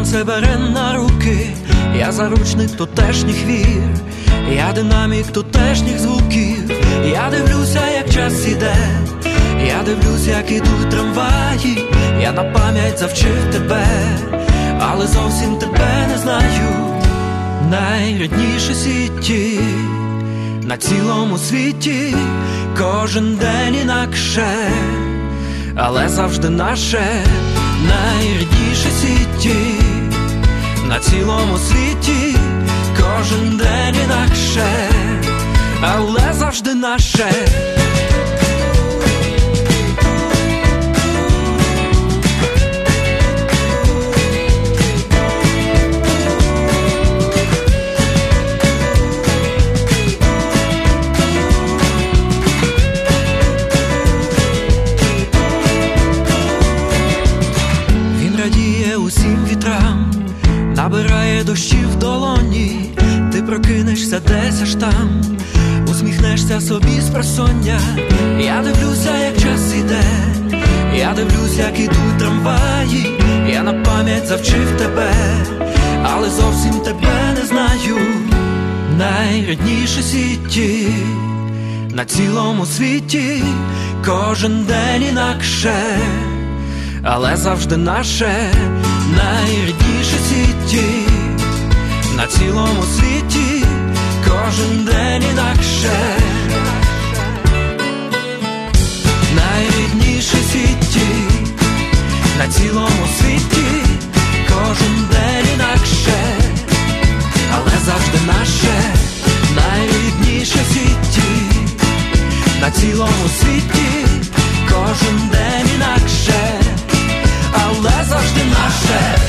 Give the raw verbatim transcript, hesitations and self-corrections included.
сонце бере на руки, я заручник тутешніх вір, я динамік тутешніх звуків. Я дивлюся, як час іде, я дивлюсь, як ідуть трамваї. Я на пам'ять завчив тебе, але зовсім тебе не знаю. Найрідніші сіті на цілому світі, кожен день інакше, але завжди наше. Найрідніші сіті на цілому світі, кожен день інакше, але завжди наше. Усім вітрам набирає дощі в долоні. Ти прокинешся десь аж там, усміхнешся собі з просоння. Я дивлюся, як час іде, я дивлюсь, як ідуть трамваї. Я на пам'ять завчив тебе, але зовсім тебе не знаю. Найрідніші сіті на цілому світі, кожен день інакше, але завжди наше. Найрідніші сіті на цілому світі, кожен день інакше. Найрідніші сіті на цілому світі, кожен день інакше, але завжди наше. Найрідніші сіті на цілому світі, кожен день інакше, але завжди наше.